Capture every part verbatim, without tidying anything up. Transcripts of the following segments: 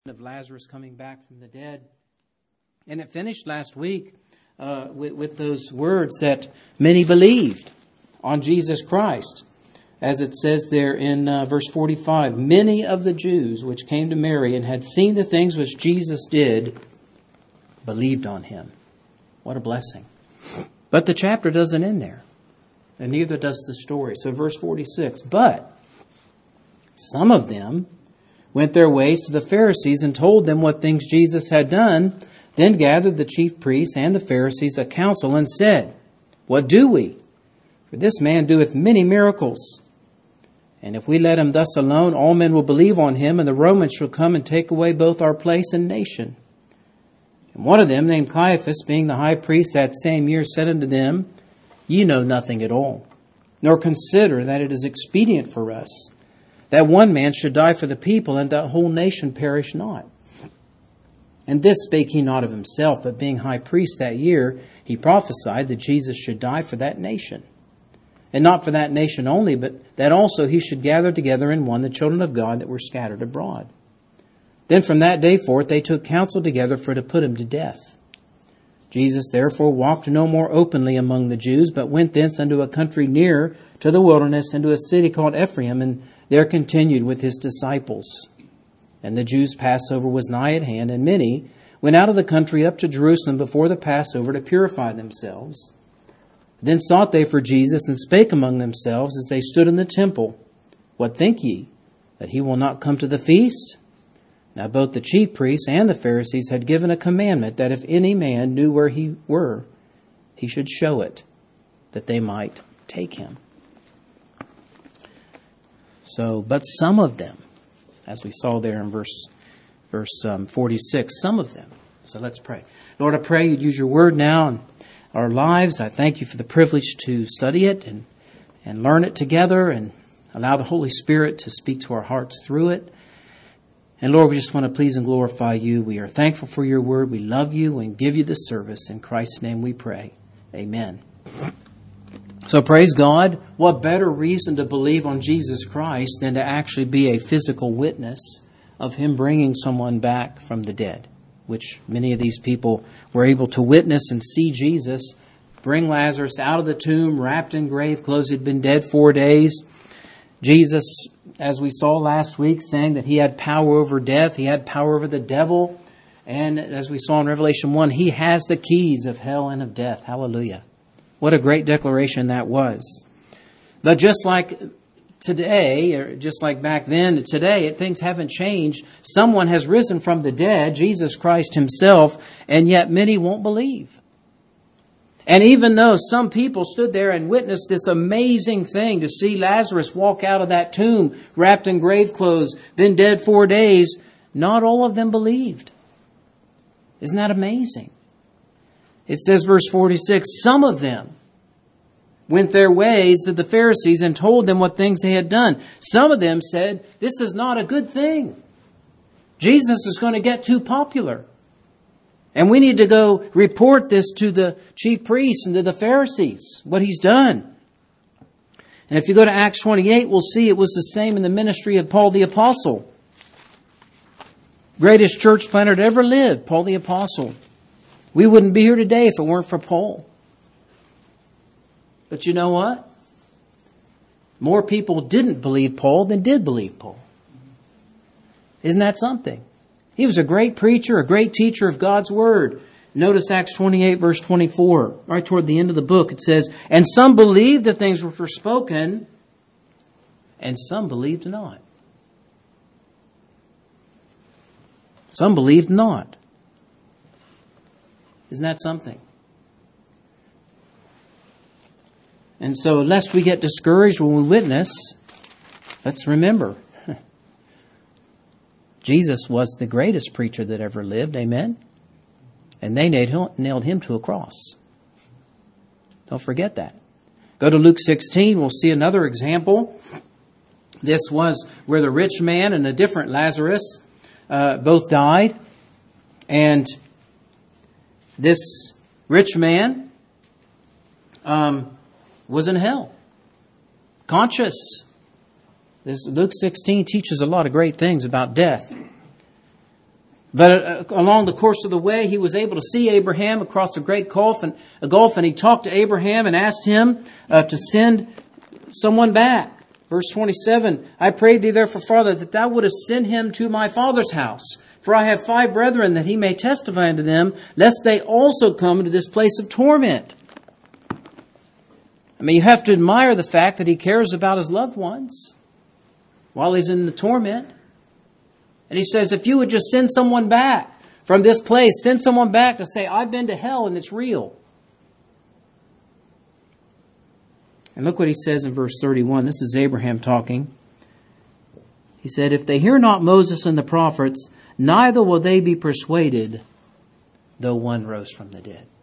of Lazarus coming back from the dead. And it finished last week uh, with, with those words that many believed on Jesus Christ. As it says there in uh, verse forty-five, many of the Jews which came to Mary and had seen the things which Jesus did believed on him. What a blessing. But the chapter doesn't end there. And neither does the story. So verse forty-six, but some of them went their ways to the Pharisees and told them what things Jesus had done. Then gathered the chief priests and the Pharisees a council and said, what do we? For this man doeth many miracles. And if we let him thus alone, all men will believe on him, and the Romans shall come and take away both our place and nation. And one of them, named Caiaphas, being the high priest that same year, said unto them, ye know nothing at all, nor consider that it is expedient for us that one man should die for the people, and that whole nation perish not. And this spake he not of himself, but being high priest that year, he prophesied that Jesus should die for that nation. And not for that nation only, but that also he should gather together in one the children of God that were scattered abroad. Then from that day forth they took counsel together for to put him to death. Jesus therefore walked no more openly among the Jews, but went thence unto a country near to the wilderness, into a city called Ephraim, and there continued with his disciples. And the Jews' Passover was nigh at hand, and many went out of the country up to Jerusalem before the Passover to purify themselves. Then sought they for Jesus, and spake among themselves as they stood in the temple, what think ye, that he will not come to the feast? Now both the chief priests and the Pharisees had given a commandment that if any man knew where he were, he should show it, that they might take him. So, but some of them, as we saw there in verse verse um, forty-six, some of them. So let's pray. Lord, I pray you'd use your word now in our lives. I thank you for the privilege to study it and, and learn it together, and allow the Holy Spirit to speak to our hearts through it. And Lord, we just want to please and glorify you. We are thankful for your word. We love you and give you the service. In Christ's name we pray. Amen. So praise God. What better reason to believe on Jesus Christ than to actually be a physical witness of him bringing someone back from the dead, which many of these people were able to witness and see Jesus bring Lazarus out of the tomb, wrapped in grave clothes. He'd been dead four days. Jesus, as we saw last week, saying that he had power over death. He had power over the devil. And as we saw in Revelation one, he has the keys of hell and of death. Hallelujah. What a great declaration that was. But just like today, or just like back then, today, things haven't changed. Someone has risen from the dead, Jesus Christ himself, and yet many won't believe. And even though some people stood there and witnessed this amazing thing to see Lazarus walk out of that tomb, wrapped in grave clothes, been dead four days, not all of them believed. Isn't that amazing? It says, verse forty-six, some of them went their ways to the Pharisees and told them what things they had done. Some of them said, this is not a good thing. Jesus is going to get too popular. And we need to go report this to the chief priests and to the Pharisees, what he's done. And if you go to Acts twenty-eight, we'll see it was the same in the ministry of Paul the Apostle. Greatest church planter that ever lived, Paul the Apostle. We wouldn't be here today if it weren't for Paul. But you know what? More people didn't believe Paul than did believe Paul. Isn't that something? He was a great preacher, a great teacher of God's word. Notice Acts twenty-eight, verse twenty-four. Right toward the end of the book, it says, and some believed the things which were spoken, and some believed not. Some believed not. Isn't that something? And so, lest we get discouraged when we witness, let's remember, Jesus was the greatest preacher that ever lived. Amen? And they nailed him to a cross. Don't forget that. Go to Luke sixteen. We'll see another example. This was where the rich man and a different Lazarus uh, both died. And this rich man um, was in hell, conscious. This Luke sixteen teaches a lot of great things about death. But uh, along the course of the way, he was able to see Abraham across a great gulf, and a gulf, and he talked to Abraham and asked him uh, to send someone back. Verse twenty-seven, I prayed thee therefore, Father, that thou wouldest send him to my father's house. For I have five brethren, that he may testify unto them, lest they also come into this place of torment. I mean, you have to admire the fact that he cares about his loved ones while he's in the torment. And he says, if you would just send someone back from this place, send someone back to say, I've been to hell and it's real. And look what he says in verse thirty-one. This is Abraham talking. He said, if they hear not Moses and the prophets, neither will they be persuaded, though one rose from the dead.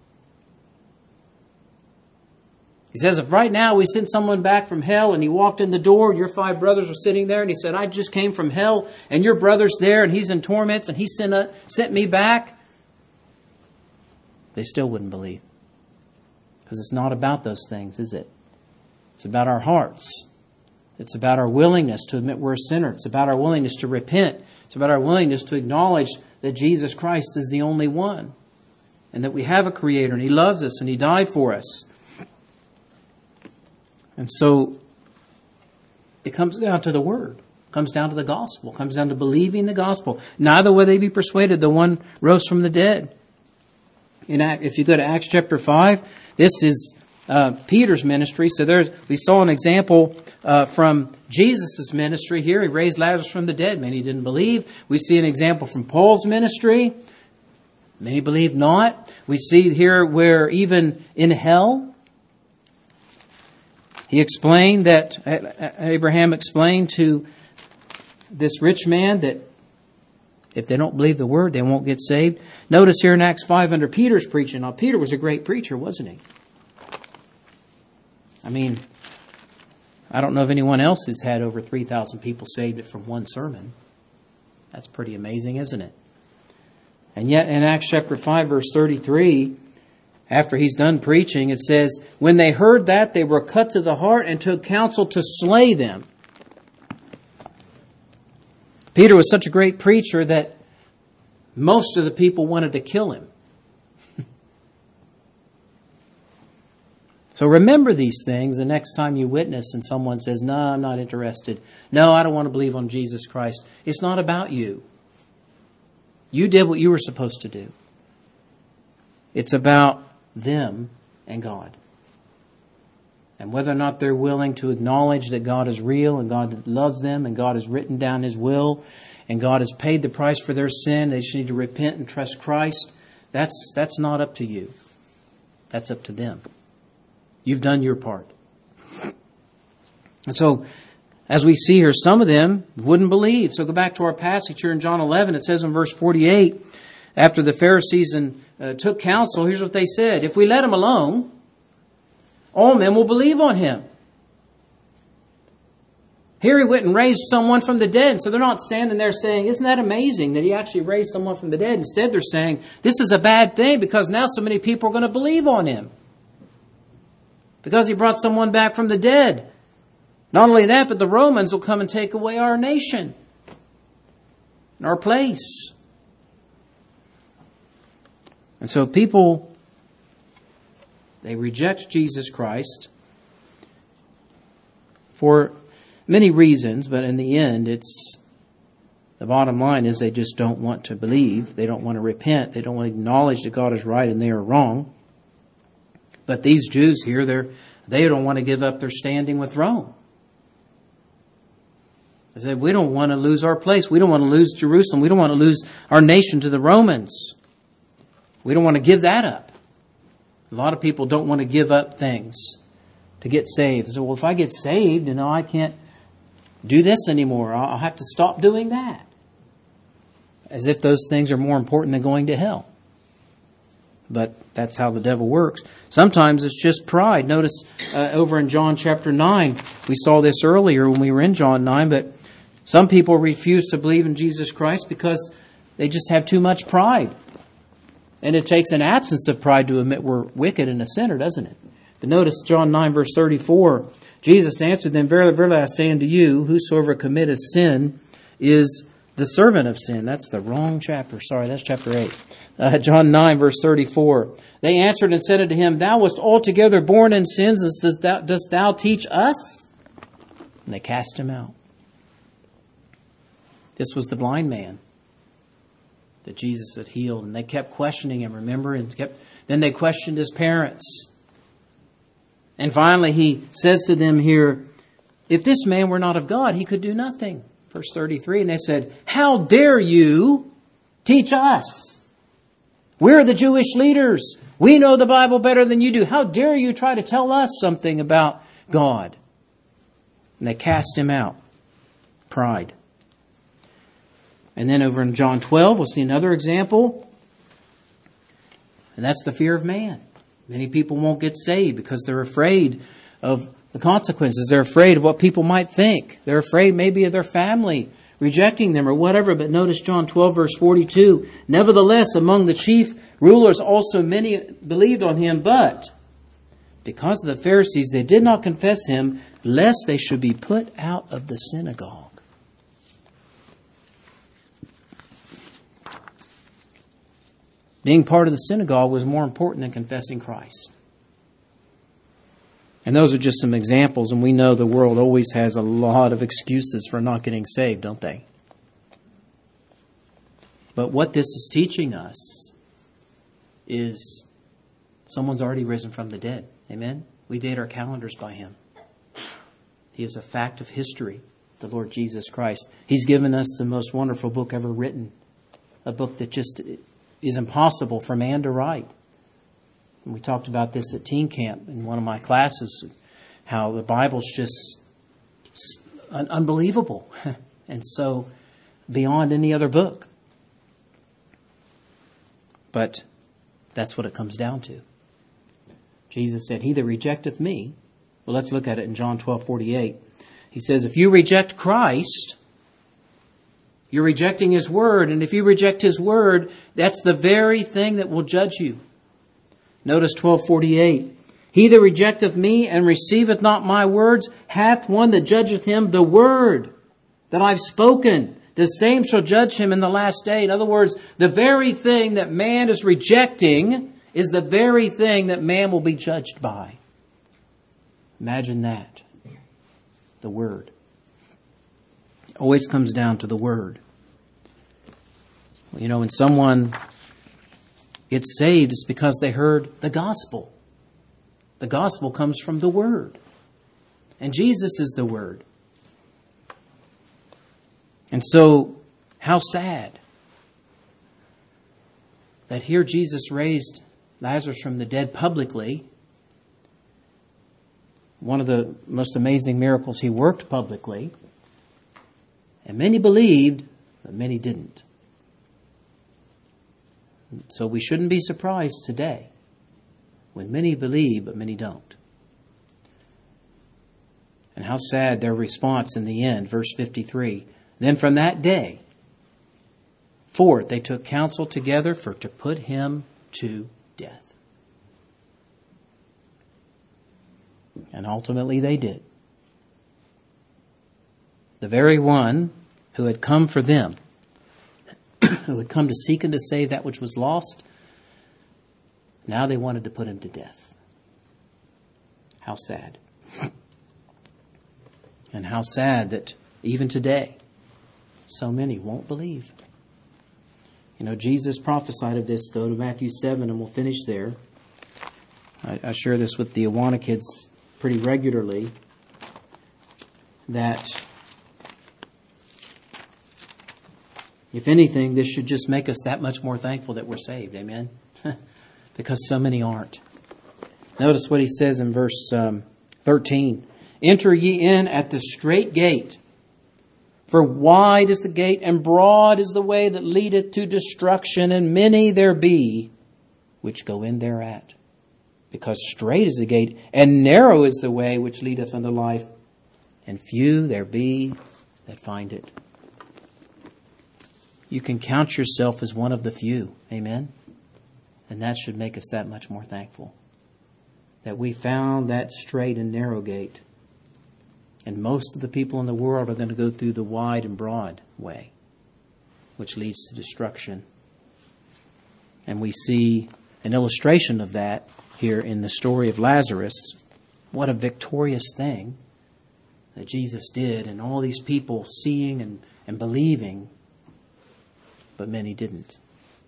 He says, if right now we sent someone back from hell and he walked in the door, your five brothers were sitting there, and he said, I just came from hell, and your brother's there, and he's in torments, and he sent, a, sent me back, they still wouldn't believe. Because it's not about those things, is it? It's about our hearts. It's about our willingness to admit we're a sinner. It's about our willingness to repent. It's about our willingness to acknowledge that Jesus Christ is the only one, and that we have a Creator, and He loves us, and He died for us. And so it comes down to the Word. It comes down to the gospel. It comes down to believing the gospel. Neither will they be persuaded, the one rose from the dead. In Act, if you go to Acts chapter five, this is uh, Peter's ministry. So there's we saw an example uh, from Jesus' ministry here. He raised Lazarus from the dead. Many didn't believe. We see an example from Paul's ministry. Many believed not. We see here where even in hell, He explained that, Abraham explained to this rich man that if they don't believe the word, they won't get saved. Notice here in Acts five under Peter's preaching. Now, Peter was a great preacher, wasn't he? I mean, I don't know if anyone else has had over three thousand people saved from one sermon. That's pretty amazing, isn't it? And yet in Acts chapter five, verse thirty-three, after he's done preaching, it says, when they heard that, they were cut to the heart and took counsel to slay them. Peter was such a great preacher that most of the people wanted to kill him. So remember these things the next time you witness and someone says, no, I'm not interested. No, I don't want to believe on Jesus Christ. It's not about you. You did what you were supposed to do. It's about them and God. And whether or not they're willing to acknowledge that God is real and God loves them and God has written down His will and God has paid the price for their sin, they just need to repent and trust Christ. That's, that's not up to you. That's up to them. You've done your part. And so, as we see here, some of them wouldn't believe. So go back to our passage here in John eleven. It says in verse forty-eight, after the Pharisees and, uh, took counsel, here's what they said. If we let him alone, all men will believe on him. Here he went and raised someone from the dead. So they're not standing there saying, isn't that amazing that he actually raised someone from the dead? Instead, they're saying, this is a bad thing because now so many people are going to believe on him. Because he brought someone back from the dead. Not only that, but the Romans will come and take away our nation, our place. And so people, they reject Jesus Christ for many reasons, but in the end, it's the bottom line is they just don't want to believe. They don't want to repent. They don't want to acknowledge that God is right and they are wrong. But these Jews here, they're, they don't want to give up their standing with Rome. They said, we don't want to lose our place. We don't want to lose Jerusalem. We don't want to lose our nation to the Romans. We don't want to give that up. A lot of people don't want to give up things to get saved. They say, well, if I get saved, you know, I can't do this anymore. I'll have to stop doing that. As if those things are more important than going to hell. But that's how the devil works. Sometimes it's just pride. Notice uh, over in John chapter nine, we saw this earlier when we were in John nine, but some people refuse to believe in Jesus Christ because they just have too much pride. And it takes an absence of pride to admit we're wicked and a sinner, doesn't it? But notice John nine verse thirty-four, Jesus answered them, verily, verily, I say unto you, whosoever committeth sin is the servant of sin. That's the wrong chapter. Sorry, that's chapter eight. Uh, John nine, verse thirty-four. They answered and said unto him, Thou wast altogether born in sins, and dost thou, dost thou teach us? And they cast him out. This was the blind man that Jesus had healed. And they kept questioning him, remember? And kept, then they questioned his parents. And finally he says to them here, if this man were not of God, he could do nothing. Verse thirty-three, and they said, How dare you teach us? We're the Jewish leaders. We know the Bible better than you do. How dare you try to tell us something about God? And they cast him out. Pride. And then over in John twelve, we'll see another example. And that's the fear of man. Many people won't get saved because they're afraid of the consequences. They're afraid of what people might think. They're afraid maybe of their family rejecting them or whatever. But notice John twelve, verse forty-two. Nevertheless, among the chief rulers also many believed on him, but because of the Pharisees, they did not confess him, lest they should be put out of the synagogue. Being part of the synagogue was more important than confessing Christ. And those are just some examples, and we know the world always has a lot of excuses for not getting saved, don't they? But what this is teaching us is someone's already risen from the dead. Amen? We date our calendars by him. He is a fact of history, the Lord Jesus Christ. He's given us the most wonderful book ever written, a book that just is impossible for man to write. And we talked about this at teen camp in one of my classes, how the Bible's just un- unbelievable and so beyond any other book. But that's what it comes down to. Jesus said, He that rejecteth me, well, let's look at it in John twelve forty-eight. He says, if you reject Christ, you're rejecting His Word. And if you reject His Word, that's the very thing that will judge you. Notice twelve forty-eight. He that rejecteth me and receiveth not my words hath one that judgeth him the word that I've spoken. The same shall judge him in the last day. In other words, the very thing that man is rejecting is the very thing that man will be judged by. Imagine that. The Word. It always comes down to the Word. You know, when someone gets saved, it's because they heard the gospel. The gospel comes from the Word. And Jesus is the Word. And so, how sad that here Jesus raised Lazarus from the dead publicly. One of the most amazing miracles He worked publicly. And many believed, but many didn't. So we shouldn't be surprised today when many believe, but many don't. And how sad their response in the end, verse fifty-three. Then from that day forth they took counsel together for to put him to death. And ultimately they did. The very one who had come for them, who had come to seek and to save that which was lost, now they wanted to put him to death. How sad. And how sad that even today, so many won't believe. You know, Jesus prophesied of this. Go to Matthew seven and we'll finish there. I, I share this with the Awana kids pretty regularly. That if anything, this should just make us that much more thankful that we're saved. Amen? Because so many aren't. Notice what he says in verse um, thirteen. Enter ye in at the strait gate. For wide is the gate, and broad is the way that leadeth to destruction, and many there be which go in thereat. Because strait is the gate, and narrow is the way which leadeth unto life, and few there be that find it. You can count yourself as one of the few. Amen? And that should make us that much more thankful. That we found that straight and narrow gate. And most of the people in the world are going to go through the wide and broad way. which leads to destruction. And we see an illustration of that here in the story of Lazarus. What a victorious thing that Jesus did, and all these people seeing and, and believing, but many didn't.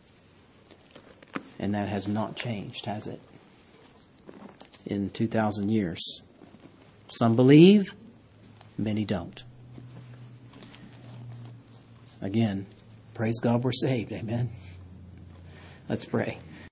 And that has not changed, has it? In two thousand years. Some believe, many don't. Again, praise God we're saved. Amen. Let's pray.